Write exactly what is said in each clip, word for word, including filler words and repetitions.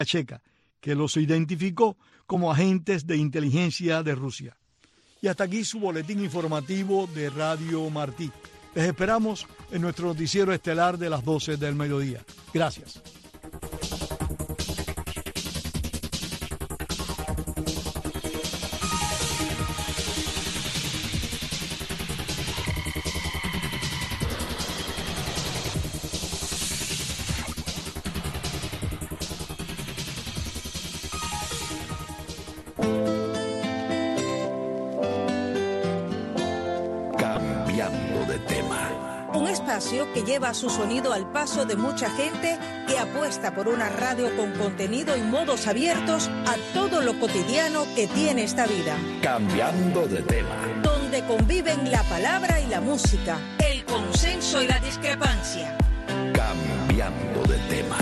Checa, que los identificó como agentes de inteligencia de Rusia. Y hasta aquí su boletín informativo de Radio Martí. Les esperamos en nuestro noticiero estelar de las doce del mediodía. Gracias. Que lleva su sonido al paso de mucha gente que apuesta por una radio con contenido y modos abiertos a todo lo cotidiano que tiene esta vida. Cambiando de tema. Donde conviven la palabra y la música, el consenso y la discrepancia. Cambiando de tema.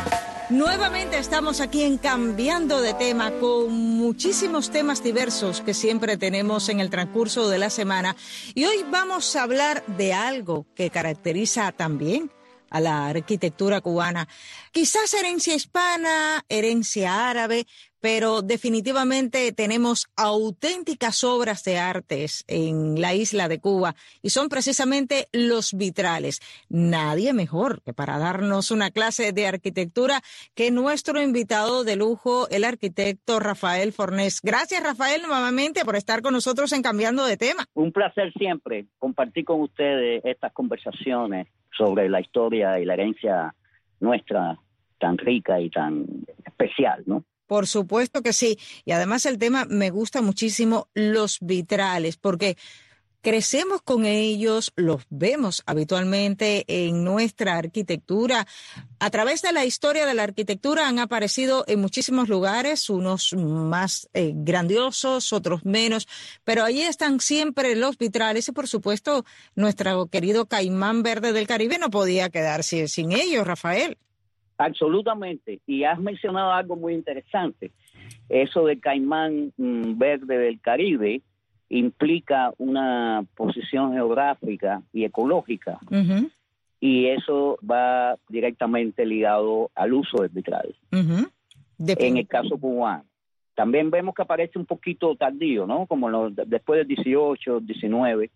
Nuevamente estamos aquí en Cambiando de Tema con muchísimos temas diversos que siempre tenemos en el transcurso de la semana. Y hoy vamos a hablar de algo que caracteriza también a la arquitectura cubana. Quizás herencia hispana, herencia árabe, pero definitivamente tenemos auténticas obras de artes en la isla de Cuba y son precisamente los vitrales. Nadie mejor que para darnos una clase de arquitectura que nuestro invitado de lujo, el arquitecto Rafael Fornés. Gracias, Rafael, nuevamente por estar con nosotros en Cambiando de Tema. Un placer siempre compartir con ustedes estas conversaciones sobre la historia y la herencia nuestra tan rica y tan especial, ¿no? Por supuesto que sí. Y además el tema me gusta muchísimo, los vitrales, porque crecemos con ellos, los vemos habitualmente en nuestra arquitectura. A través de la historia de la arquitectura han aparecido en muchísimos lugares, unos más eh, grandiosos, otros menos, pero allí están siempre los vitrales y por supuesto nuestro querido Caimán Verde del Caribe no podía quedarse sin ellos, Rafael. Absolutamente, y has mencionado algo muy interesante. Eso del Caimán mm, Verde del Caribe implica una posición geográfica y ecológica, uh-huh. y eso va directamente ligado al uso del vitral. Uh-huh. En el caso cubano. También vemos que aparece un poquito tardío, ¿no? Como los, después del dieciocho, diecinueve.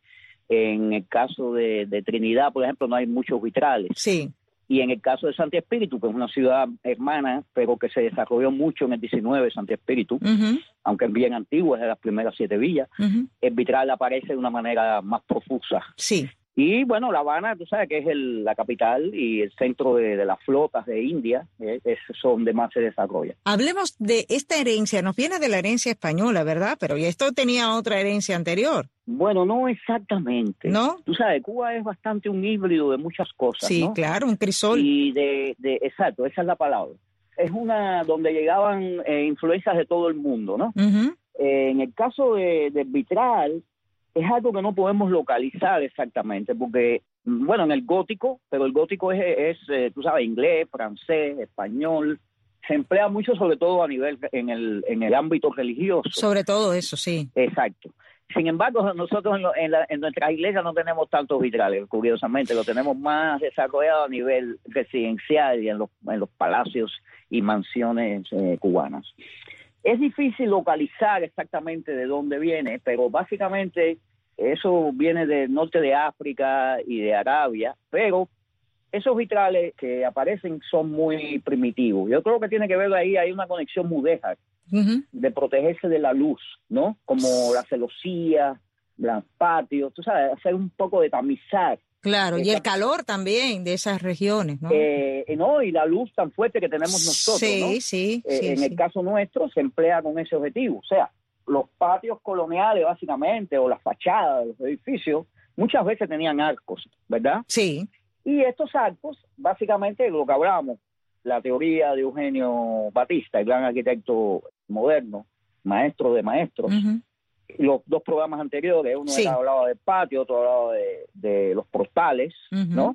En el caso de, de Trinidad, por ejemplo, no hay muchos vitrales. Sí. Y en el caso de Santi Espíritu, que es una ciudad hermana, pero que se desarrolló mucho en el diecinueve, Santi Espíritu, uh-huh. aunque es bien antigua, es de las primeras siete villas, uh-huh. el vitral aparece de una manera más profusa. Sí. Y bueno, La Habana, tú sabes que es el, la capital y el centro de, de las flotas de India, eh, es donde más se desarrolla. Hablemos de esta herencia, nos viene de la herencia española, ¿verdad? Pero esto tenía otra herencia anterior. Bueno, no exactamente. ¿No? Tú sabes, Cuba es bastante un híbrido de muchas cosas, sí, ¿no? claro, un crisol. Y de, de, exacto, esa es la palabra. Es una donde llegaban eh, influencias de todo el mundo, ¿no? Uh-huh. Eh, en el caso de, de vitral, es algo que no podemos localizar exactamente, porque, bueno, en el gótico, pero el gótico es, es eh, tú sabes, inglés, francés, español, se emplea mucho sobre todo a nivel, en el, en el ámbito religioso. Sobre todo eso, sí. Exacto. Sin embargo, nosotros en, lo, en, la, en nuestras iglesias no tenemos tantos vitrales, curiosamente, lo tenemos más desarrollado a nivel residencial y en los, en los palacios y mansiones eh, cubanas. Es difícil localizar exactamente de dónde viene, pero básicamente eso viene del norte de África y de Arabia, pero esos vitrales que aparecen son muy primitivos. Yo creo que tiene que ver ahí, hay una conexión mudéjar, uh-huh. de protegerse de la luz, ¿no? Como la celosía, los patios, tú sabes, hacer un poco de tamizar. Claro, y el calor también de esas regiones, ¿no? Eh, no, y la luz tan fuerte que tenemos nosotros, sí, ¿no? Sí, eh, sí. En sí. el caso nuestro se emplea con ese objetivo. O sea, los patios coloniales, básicamente, o las fachadas de los edificios, muchas veces tenían arcos, ¿verdad? Sí. Y estos arcos, básicamente, lo que hablamos, la teoría de Eugenio Batista, el gran arquitecto moderno, maestro de maestros, uh-huh. los dos programas anteriores, uno sí. era hablaba del patio, otro hablaba de, de los portales, uh-huh. ¿no?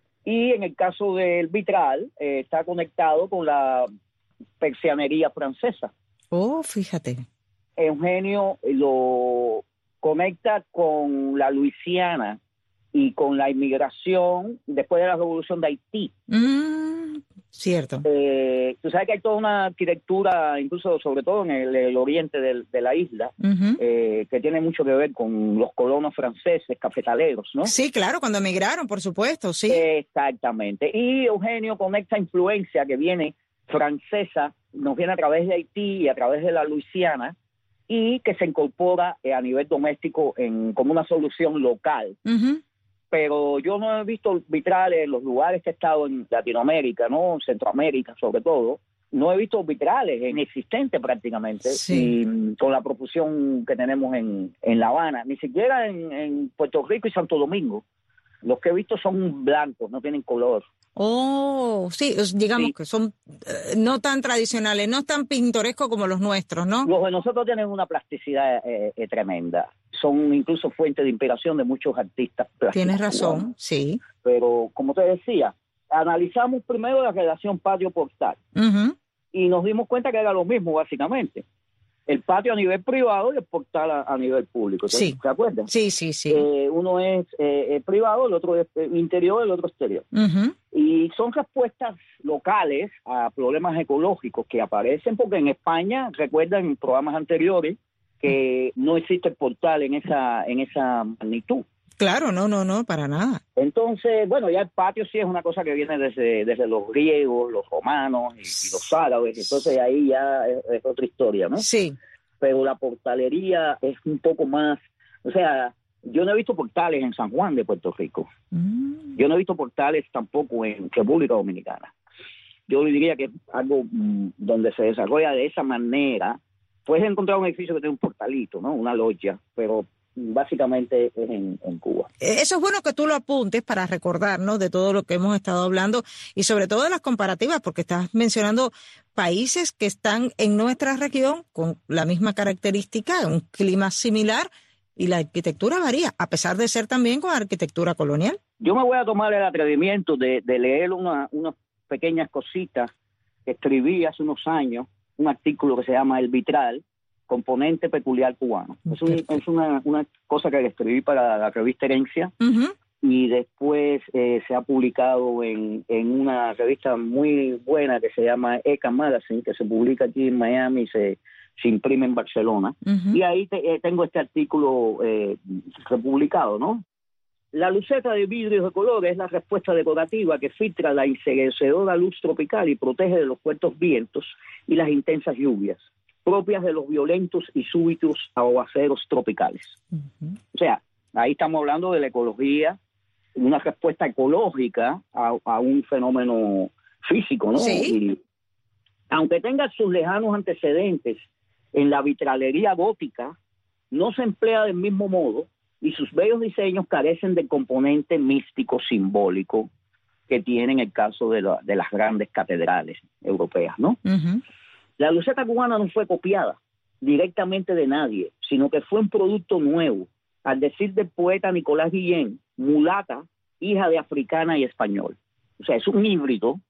Y en el caso del vitral, eh, está conectado con la persianería francesa. Oh, fíjate. Eugenio lo conecta con la Luisiana y con la inmigración después de la Revolución de Haití. Mm, Cierto. Eh, tú sabes que hay toda una arquitectura, incluso sobre todo en el, el oriente del, de la isla, uh-huh. eh, que tiene mucho que ver con los colonos franceses, cafetaleros, ¿no? Sí, claro, cuando emigraron, por supuesto, sí. Exactamente. Y Eugenio, con esta influencia que viene francesa, nos viene a través de Haití y a través de la Luisiana, y que se incorpora eh, a nivel doméstico en, como una solución local. Uh-huh. Pero yo no he visto vitrales en los lugares que he estado en Latinoamérica, ¿no? Centroamérica sobre todo. No he visto vitrales inexistentes prácticamente, sí. y con la profusión que tenemos en, en La Habana. Ni siquiera en, en Puerto Rico y Santo Domingo. Los que he visto son blancos, no tienen color. Oh, sí, digamos sí. que son eh, no tan tradicionales, no tan pintorescos como los nuestros, ¿no? Los de nosotros tienen una plasticidad eh, eh, tremenda. Son incluso fuente de inspiración de muchos artistas plásticos. Tienes razón, cubanos. Sí. Pero, como te decía, analizamos primero la relación patio-portal. Uh-huh. Y nos dimos cuenta que era lo mismo, básicamente. El patio a nivel privado y el portal a, a nivel público. Sí. ¿Te acuerdas? Sí, sí, sí. Eh, uno es eh, privado, el otro es interior, el otro exterior. Uh-huh. Y son respuestas locales a problemas ecológicos que aparecen, porque en España, recuerdan en programas anteriores, que no existe el portal en esa, en esa magnitud. Claro, no, no, no, para nada. Entonces, bueno, ya el patio sí es una cosa que viene desde, desde los griegos, los romanos y, y los árabes, entonces ahí ya es, es otra historia, ¿no? Sí. Pero la portalería es un poco más, o sea, yo no he visto portales en San Juan de Puerto Rico. Mm. Yo no he visto portales tampoco en República Dominicana. Yo diría que es algo mmm, donde se desarrolla de esa manera. Puedes encontrar un edificio que tiene un portalito, ¿no? Una loggia, pero básicamente es en, en Cuba. Eso es bueno que tú lo apuntes para recordarnos de todo lo que hemos estado hablando y sobre todo de las comparativas, porque estás mencionando países que están en nuestra región con la misma característica, un clima similar, y la arquitectura varía, a pesar de ser también con arquitectura colonial. Yo me voy a tomar el atrevimiento de, de leer una, unas pequeñas cositas que escribí hace unos años, un artículo que se llama El Vitral, componente peculiar cubano. Es, un, es una, una cosa que escribí para la revista Herencia, uh-huh. y después eh, se ha publicado en, en una revista muy buena que se llama E C A Magazine, que se publica aquí en Miami y se, se imprime en Barcelona. Uh-huh. Y ahí te, eh, tengo este artículo eh, republicado, ¿no? La luceta de vidrios de colores es la respuesta decorativa que filtra la enseguecedora luz tropical y protege de los fuertes vientos y las intensas lluvias propias de los violentos y súbitos aguaceros tropicales. Uh-huh. O sea, ahí estamos hablando de la ecología, una respuesta ecológica a, a un fenómeno físico, ¿no? Sí. Y, aunque tenga sus lejanos antecedentes en la vitralería gótica, no se emplea del mismo modo y sus bellos diseños carecen del componente místico simbólico que tienen el caso de, la, de las grandes catedrales europeas, ¿no? Uh-huh. La luceta cubana no fue copiada directamente de nadie, sino que fue un producto nuevo, al decir del poeta Nicolás Guillén, mulata, hija de africana y español. O sea, es un híbrido,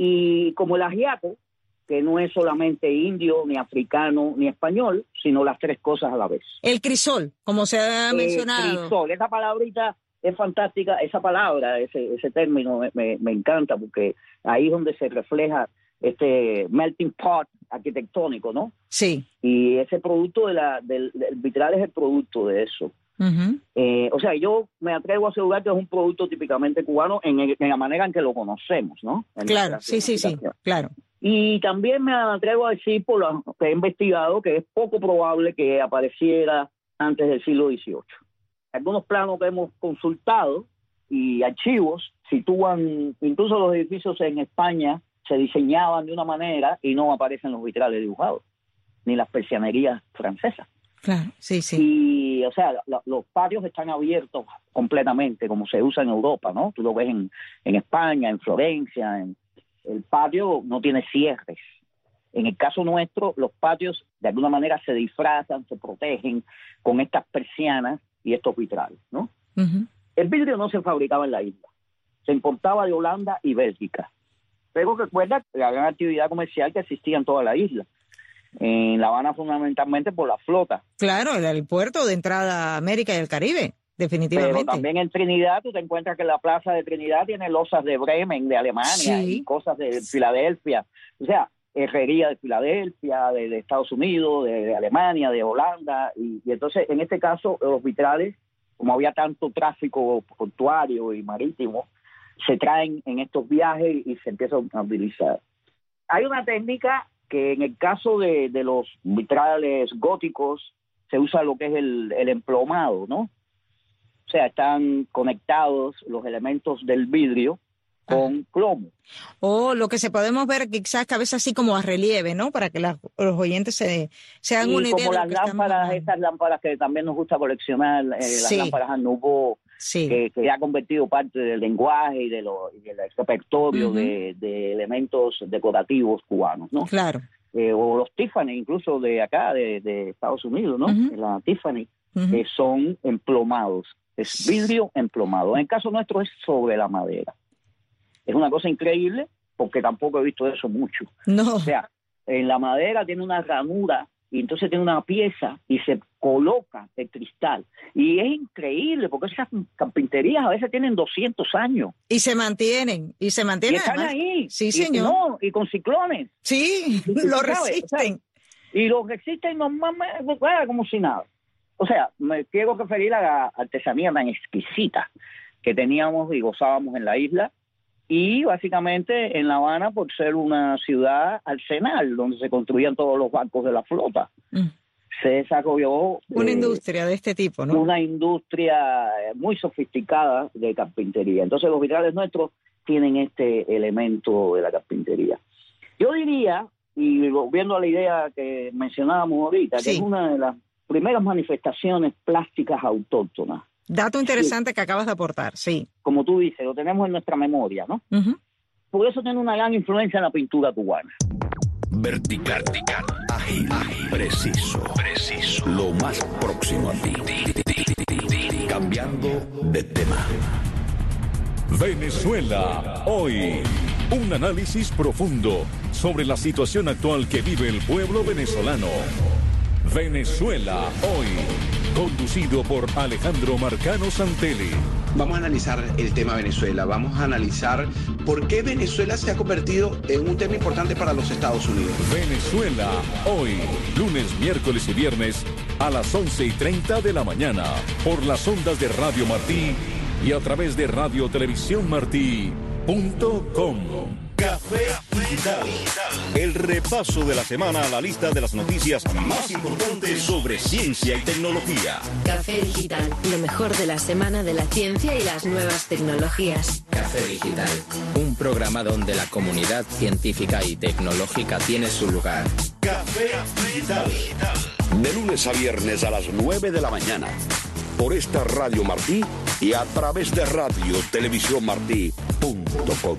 y como el ajiaco, que no es solamente indio, ni africano, ni español, sino las tres cosas a la vez. El crisol, como se ha mencionado. El crisol, esa palabrita es fantástica, esa palabra, ese, ese término me, me encanta, porque ahí es donde se refleja este melting pot arquitectónico, ¿no? Sí. Y ese producto de la, del, del vitral es el producto de eso. Uh-huh. Eh, o sea, yo me atrevo a asegurar que es un producto típicamente cubano en, el, en la manera en que lo conocemos, ¿no? En claro, sí, sí, sí, claro. Y también me atrevo a decir, por lo que he investigado, que es poco probable que apareciera antes del siglo dieciocho. Algunos planos que hemos consultado y archivos sitúan, incluso los edificios en España se diseñaban de una manera y no aparecen los vitrales dibujados, ni las persianerías francesas. Claro, sí, sí. Y, o sea, lo, los patios están abiertos completamente, como se usa en Europa, ¿no? Tú lo ves en, en España, en Florencia, en, el patio no tiene cierres. En el caso nuestro, los patios de alguna manera se disfrazan, se protegen con estas persianas y estos vitrales, ¿no? Uh-huh. El vidrio no se fabricaba en la isla, se importaba de Holanda y Bélgica. Pero recuerda la gran actividad comercial que existía en toda la isla. En La Habana fundamentalmente por la flota. Claro, el aeropuerto de entrada a América y el Caribe. definitivamente. Pero también en Trinidad tú te encuentras que la plaza de Trinidad tiene losas de Bremen, de Alemania, sí. y cosas de Filadelfia. O sea, herrería de Filadelfia, de, de Estados Unidos, de, de Alemania, de Holanda. Y, y entonces, en este caso, los vitrales, como había tanto tráfico portuario y marítimo, se traen en estos viajes y se empiezan a utilizar. Hay una técnica que en el caso de, de los vitrales góticos se usa lo que es el, el emplomado, ¿no? O sea, están conectados los elementos del vidrio con plomo. O lo que se podemos ver quizás cabeza así como a relieve, ¿no? Para que la, los oyentes se, se hagan y una idea como de las lo que lámparas, esas lámparas que también nos gusta coleccionar, eh, sí. las lámparas Nouveau, sí. que, que ha convertido parte del lenguaje y, de lo, y del repertorio uh-huh. de, de elementos decorativos cubanos, ¿no? Claro. Eh, o los Tiffany, incluso de acá, de, de Estados Unidos, ¿no? Uh-huh. La Tiffany, uh-huh. que son emplomados, es vidrio emplomado. En el caso nuestro es sobre la madera. Es una cosa increíble porque tampoco he visto eso mucho. No. O sea, en la madera tiene una ranura y entonces tiene una pieza y se coloca el cristal. Y es increíble porque esas carpinterías a veces tienen doscientos años. Y se mantienen, y se mantienen. Y están además. ahí. Sí, y, señor. No, y con ciclones. Sí, y, lo ¿sabes? resisten. O sea, y lo resisten normalmente como si nada. O sea, me quiero referir a la artesanía tan exquisita que teníamos y gozábamos en la isla. Y básicamente en La Habana, por ser una ciudad arsenal, donde se construían todos los barcos de la flota, mm. se desarrolló... Una eh, industria de este tipo, ¿no? Una industria muy sofisticada de carpintería. Entonces los vitrales nuestros tienen este elemento de la carpintería. Yo diría, y volviendo a la idea que mencionábamos ahorita, sí. que es una de las primeras manifestaciones plásticas autóctonas. Dato interesante sí. que acabas de aportar, sí. Como tú dices, lo tenemos en nuestra memoria, ¿no? Uh-huh. Por eso tiene una gran influencia en la pintura cubana. Vertical, vertical, ágil, ágil, preciso, preciso, lo más próximo a ti. Cambiando de tema. Venezuela, hoy. Un análisis profundo sobre la situación actual que vive el pueblo venezolano. Venezuela, hoy. Conducido por Alejandro Marcano Santelli. Vamos a analizar el tema Venezuela. Vamos a analizar por qué Venezuela se ha convertido en un tema importante para los Estados Unidos. Venezuela, hoy. Lunes, miércoles y viernes a las once y treinta de la mañana. Por las ondas de Radio Martí y a través de radio televisión martí punto com. Café Digital. El repaso de la semana a la lista de las noticias más importantes sobre ciencia y tecnología. Café Digital, lo mejor de la semana de la ciencia y las nuevas tecnologías. Café Digital, un programa donde la comunidad científica y tecnológica tiene su lugar. Café Digital. De lunes a viernes a las nueve de la mañana. Por esta Radio Martí y a través de radio televisión martí punto com.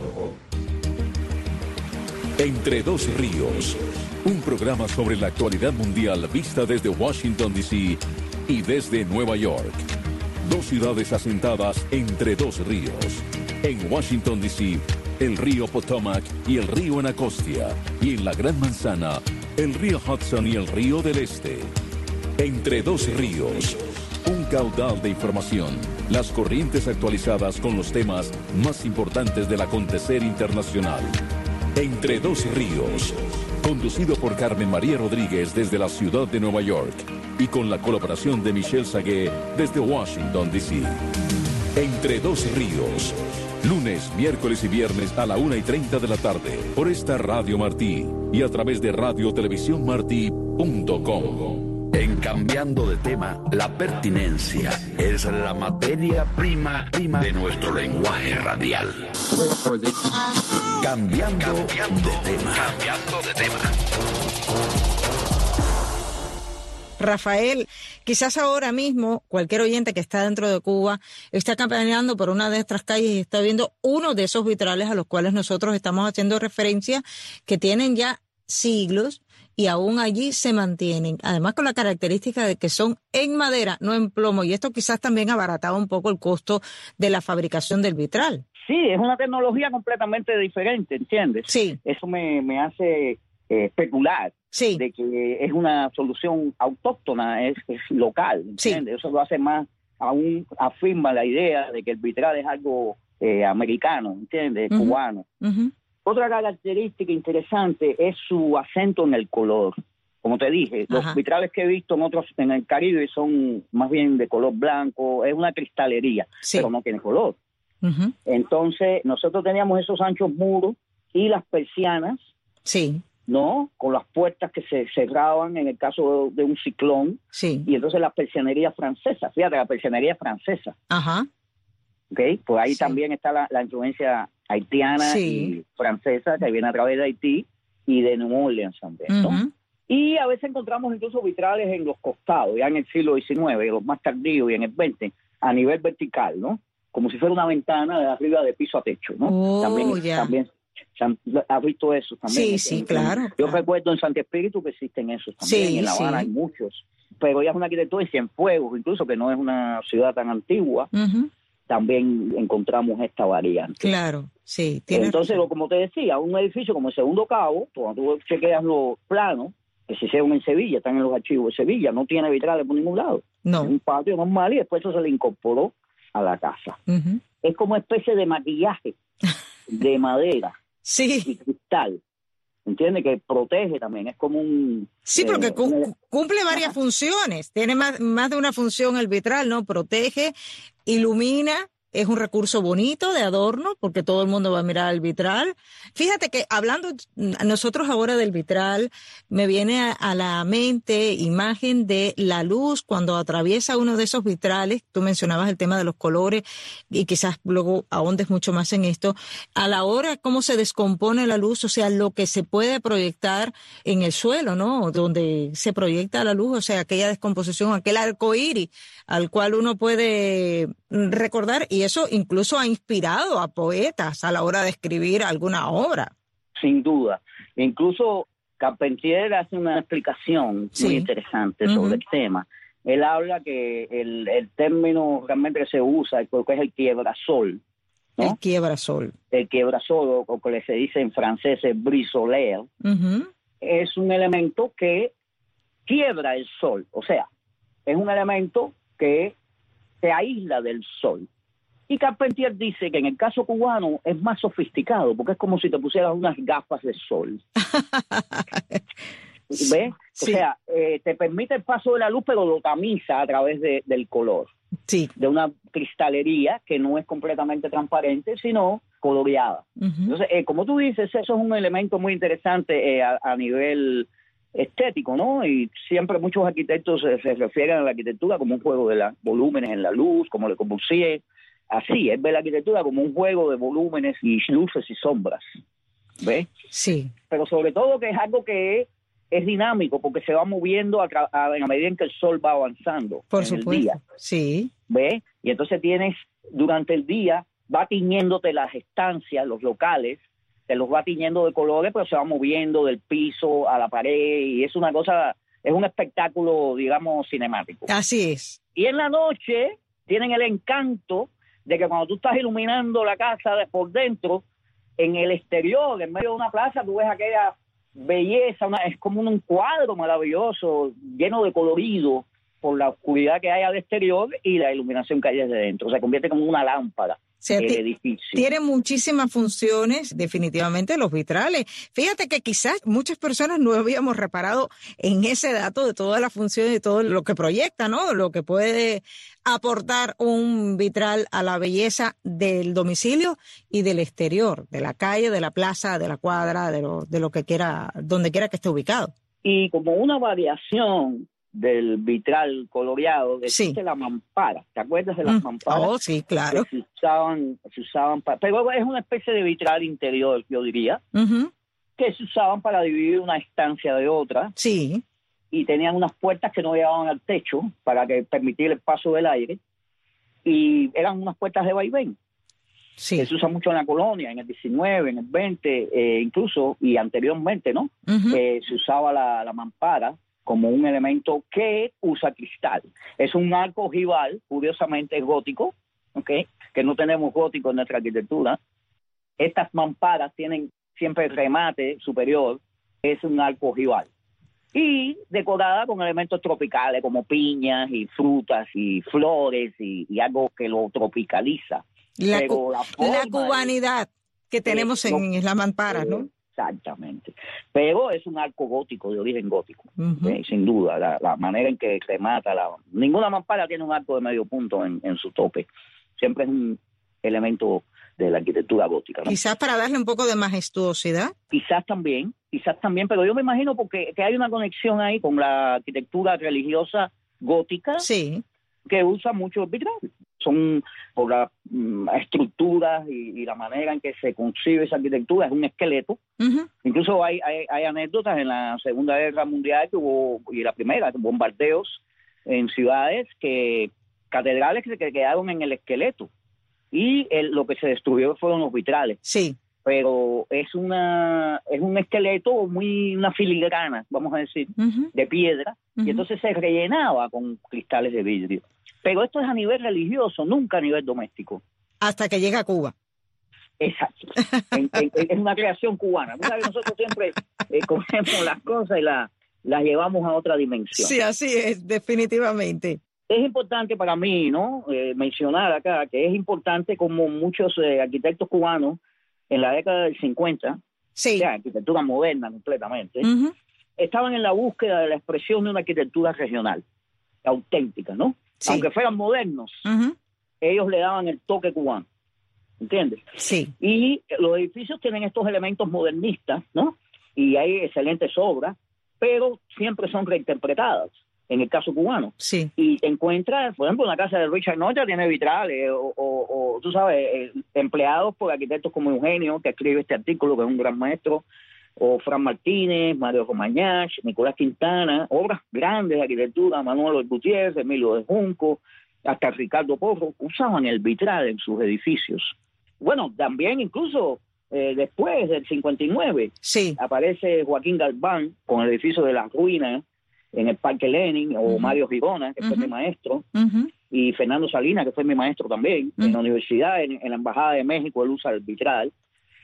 Entre dos ríos, un programa sobre la actualidad mundial vista desde Washington, D C y desde Nueva York. Dos ciudades asentadas entre dos ríos. En Washington, D C, el río Potomac y el río Anacostia. Y en la Gran Manzana, el río Hudson y el río del Este. Entre dos ríos, un caudal de información. Las corrientes actualizadas con los temas más importantes del acontecer internacional. Entre dos ríos, conducido por Carmen María Rodríguez desde la ciudad de Nueva York y con la colaboración de Michelle Sagué desde Washington, D C. Entre dos ríos, lunes, miércoles y viernes a la una y treinta de la tarde por esta Radio Martí y a través de radio televisión martí punto com. En Cambiando de Tema, la pertinencia es la materia prima, prima de nuestro lenguaje radial. Cambiando, Cambiando de tema. Cambiando de tema. Rafael, quizás ahora mismo cualquier oyente que está dentro de Cuba está caminando por una de nuestras calles y está viendo uno de esos vitrales a los cuales nosotros estamos haciendo referencia, que tienen ya siglos y aún allí se mantienen, además con la característica de que son en madera, no en plomo, y esto quizás también abarataba un poco el costo de la fabricación del vitral. Sí, es una tecnología completamente diferente, ¿entiendes? Sí. Eso me, me hace eh, especular sí. de que es una solución autóctona, es, es local, ¿entiendes? Sí. Eso lo hace más aún afirma la idea de que el vitral es algo eh, americano, ¿entiendes? Uh-huh. Cubano. Uh-huh. Otra característica interesante es su acento en el color. Como te dije, Ajá. los vitrales que he visto en otros en el Caribe son más bien de color blanco, es una cristalería, sí. pero no tiene color. Uh-huh. Entonces, nosotros teníamos esos anchos muros y las persianas, sí. ¿no? Con las puertas que se cerraban en el caso de, de un ciclón. Sí. Y entonces las persianerías francesas, fíjate, la persianería francesa. Ajá. ¿Ok? Pues ahí sí. también está la, la influencia haitiana sí. y francesa que viene a través de Haití y de New Orleans también, ¿no? Uh-huh. Y a veces encontramos incluso vitrales en los costados, ya en el siglo diecinueve, los más tardíos y en el veinte, a nivel vertical, ¿no? Como si fuera una ventana de arriba de piso a techo, ¿no? Oh, también, yeah. también has visto eso también. Sí, en, sí, en, claro. Yo claro. recuerdo en Santi Espíritu que existen esos también, sí, en La Habana sí. hay muchos, pero ya es una arquitectura de Cienfuegos, incluso que no es una ciudad tan antigua, uh-huh. también encontramos esta variante. Claro, sí. Entonces, razón. como te decía, un edificio como el Segundo Cabo, cuando tú chequeas los planos, que se hicieron en Sevilla, están en los archivos de Sevilla, no tiene vitrales por ningún lado. No. Es un patio normal y después eso se le incorporó a la casa. Uh-huh. Es como una especie de maquillaje de madera sí. y cristal. ¿Entiendes? Que protege también, es como un... Sí, porque eh, cu- una... cumple varias Ajá. funciones, tiene más, más de una función el vitral, ¿no? Protege, ilumina, es un recurso bonito de adorno, porque todo el mundo va a mirar el vitral. Fíjate que hablando nosotros ahora del vitral, me viene a, a la mente imagen de la luz cuando atraviesa uno de esos vitrales. Tú mencionabas el tema de los colores y quizás luego ahondes mucho más en esto. A la hora cómo se descompone la luz, o sea, lo que se puede proyectar en el suelo, ¿no? Donde se proyecta la luz, o sea, aquella descomposición, aquel arco iris al cual uno puede recordar, y eso incluso ha inspirado a poetas a la hora de escribir alguna obra. Sin duda. Incluso Carpentier hace una explicación sí. muy interesante uh-huh. sobre el tema. Él habla que el, el término realmente que se usa, creo que es el quiebrasol, ¿no? El quiebrasol. El quiebrasol, o que se dice en francés el brise-soleil, uh-huh. es un elemento que quiebra el sol. O sea, es un elemento que se aísla del sol. Y Carpentier dice que en el caso cubano es más sofisticado, porque es como si te pusieras unas gafas de sol. ¿Ves? Sí. O sea, eh, te permite el paso de la luz, pero lo tamiza a través de, del color. Sí. De una cristalería que no es completamente transparente, sino coloreada. Uh-huh. Entonces, eh, como tú dices, eso es un elemento muy interesante eh, a, a nivel estético, ¿no? Y siempre muchos arquitectos se, se refieren a la arquitectura como un juego de la, volúmenes en la luz, como Le Corbusier. Así, él ve la arquitectura como un juego de volúmenes y luces y sombras. ¿Ves? Sí. Pero sobre todo que es algo que es, es dinámico, porque se va moviendo a, a, a medida en que el sol va avanzando. Por en supuesto. El día. Sí. ¿Ves? Y entonces tienes, durante el día, va tiñéndote las estancias, los locales, te los va tiñendo de colores, pero se va moviendo del piso a la pared, y es una cosa, es un espectáculo, digamos, cinemático. Así es. Y en la noche tienen el encanto de que cuando tú estás iluminando la casa de por dentro, en el exterior, en medio de una plaza, tú ves aquella belleza, una, es como un cuadro maravilloso, lleno de colorido por la oscuridad que hay al exterior y la iluminación que hay desde dentro. Se convierte como una lámpara. O sea, el edificio. Tiene muchísimas funciones, definitivamente, los vitrales. Fíjate que quizás muchas personas no habíamos reparado en ese dato de todas las funciones y todo lo que proyecta, ¿no? Lo que puede aportar un vitral a la belleza del domicilio y del exterior, de la calle, de la plaza, de la cuadra, de lo, de lo que quiera, donde quiera que esté ubicado. Y como una variación del vitral coloreado, existe sí. la mampara. ¿Te acuerdas de las mm. mamparas? Oh, sí, claro. Que se usaban, se usaban para, pero es una especie de vitral interior, yo diría, uh-huh. que se usaban para dividir una estancia de otra. Sí. Y tenían unas puertas que no llegaban al techo para que permitir el paso del aire. Y eran unas puertas de vaivén. Sí. Que se usa mucho en la colonia, en el diecinueve, en el veinte, eh, incluso, y anteriormente, ¿no? Uh-huh. Eh, se usaba la, la mampara como un elemento que usa cristal. Es un arco ojival, curiosamente es gótico, ¿okay? Que no tenemos gótico en nuestra arquitectura. Estas mamparas tienen siempre el remate superior, es un arco ojival. y decorada con elementos tropicales como piñas y frutas y flores y, y algo que lo tropicaliza. La, Pero cu la, forma la cubanidad es, que tenemos es, en Islas Mamparas, ¿no? Exactamente. Pero es un arco gótico, de origen gótico, uh-huh. eh, sin duda. La, la manera en que remata, la, ninguna mampara tiene un arco de medio punto en, en su tope. Siempre es un elemento de la arquitectura gótica, ¿no? Quizás para darle un poco de majestuosidad. Quizás también, quizás también, pero yo me imagino porque que hay una conexión ahí con la arquitectura religiosa gótica, sí, que usa mucho el vitral. Son por las mm, estructuras y, y la manera en que se concibe esa arquitectura, es un esqueleto. Uh-huh. Incluso hay, hay, hay anécdotas en la Segunda Guerra Mundial que hubo, y la primera, bombardeos en ciudades, que catedrales que se quedaron en el esqueleto. Y el, lo que se destruyó fueron los vitrales. Sí. Pero es una es un esqueleto muy, una filigrana, vamos a decir, uh-huh. de piedra, uh-huh. y entonces se rellenaba con cristales de vidrio. Pero esto es a nivel religioso, nunca a nivel doméstico. Hasta que llega a Cuba. Exacto. en, en, es una creación cubana. Nosotros siempre eh, cogemos las cosas y la, las llevamos a otra dimensión. Sí, así es, definitivamente. Es importante para mí, ¿no? Eh, mencionar acá que es importante como muchos eh, arquitectos cubanos en la década del cincuenta, sí. o sea, arquitectura moderna completamente, uh-huh. estaban en la búsqueda de la expresión de una arquitectura regional, auténtica, ¿no? Sí. Aunque fueran modernos, uh-huh. ellos le daban el toque cubano, ¿entiendes? Sí. Y los edificios tienen estos elementos modernistas, ¿no? Y hay excelentes obras, pero siempre son reinterpretadas. En el caso cubano. Sí. Y te encuentras, por ejemplo, una casa de Richard Noya tiene vitrales, o, o, o tú sabes, eh, empleados por arquitectos como Eugenio, que escribe este artículo, que es un gran maestro, o Fran Martínez, Mario Romagnach, Nicolás Quintana, obras grandes de arquitectura, Manuel Gutiérrez, Emilio de Junco, hasta Ricardo Porro, usaban el vitral en sus edificios. Bueno, también incluso eh, después del cincuenta y nueve, sí. aparece Joaquín Galván con el edificio de las ruinas, en el Parque Lenin, o uh-huh. Mario Girona, que uh-huh. fue mi maestro, uh-huh. y Fernando Salinas, que fue mi maestro también, uh-huh. en la universidad, en, en la Embajada de México, él usa el vitral,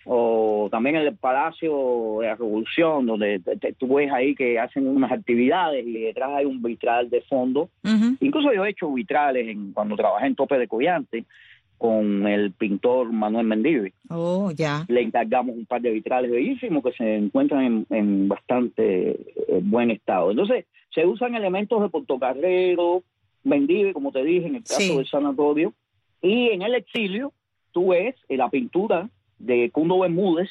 o también en el Palacio de la Revolución, donde te, te, tú ves ahí que hacen unas actividades y detrás hay un vitral de fondo. Uh-huh. Incluso yo he hecho vitrales en, cuando trabajé en Tope de Collante, con el pintor Manuel Mendive. Oh, ya. Le encargamos un par de vitrales bellísimos que se encuentran en, en bastante eh, buen estado. Entonces, se usan elementos de Portocarrero, Mendive, como te dije, en el caso sí. del sanatorio, y en el exilio, tú ves eh, la pintura de Cundo Bermúdez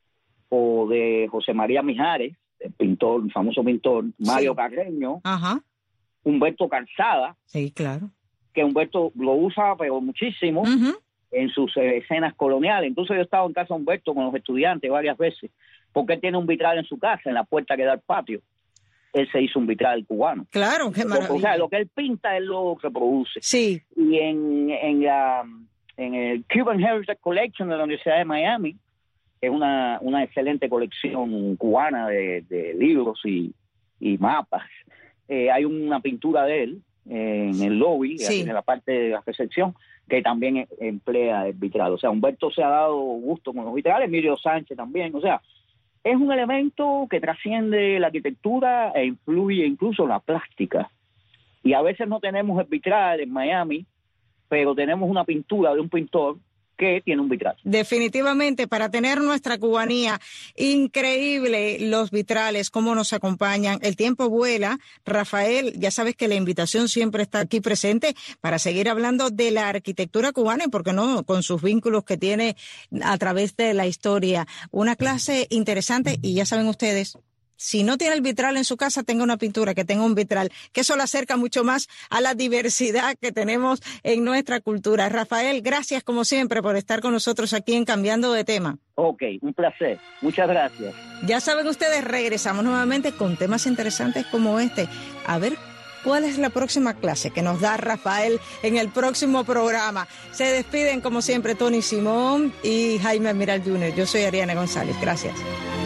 o de José María Mijares, el pintor, el famoso pintor, Mario sí. Carreño, Ajá. Humberto Calzada. Sí, claro. Que Humberto lo usa, pero muchísimo, uh-huh. en sus eh, escenas coloniales. Entonces yo he estado en casa de Humberto con los estudiantes varias veces, porque él tiene un vitral en su casa, en la puerta que da al patio. Él se hizo un vitral cubano. Claro, qué maravilla. O sea, lo que él pinta, él lo reproduce. Sí. Y en, en, la, en el Cuban Heritage Collection de la Universidad de Miami, que es una, una excelente colección cubana de, de libros y, y mapas, eh, hay una pintura de él, en el lobby, sí. en la parte de la recepción, que también emplea el vitral. O sea, Humberto se ha dado gusto con los vitrales, Emilio Sánchez también. O sea, es un elemento que trasciende la arquitectura e influye incluso en la plástica. Y a veces no tenemos el vitral en Miami, pero tenemos una pintura de un pintor que tiene un vitral. Definitivamente, para tener nuestra cubanía, increíble los vitrales, cómo nos acompañan. El tiempo vuela. Rafael, ya sabes que la invitación siempre está aquí presente para seguir hablando de la arquitectura cubana y, por qué no, con sus vínculos que tiene a través de la historia. Una clase interesante y ya saben ustedes, si no tiene el vitral en su casa, tenga una pintura, que tenga un vitral, que eso lo acerca mucho más a la diversidad que tenemos en nuestra cultura. Rafael, gracias como siempre por estar con nosotros aquí en Cambiando de Tema. Ok, un placer. Muchas gracias. Ya saben ustedes, regresamos nuevamente con temas interesantes como este. A ver cuál es la próxima clase que nos da Rafael en el próximo programa. Se despiden como siempre Tony Simón y Jaime Admiral junior Yo soy Ariana González. Gracias.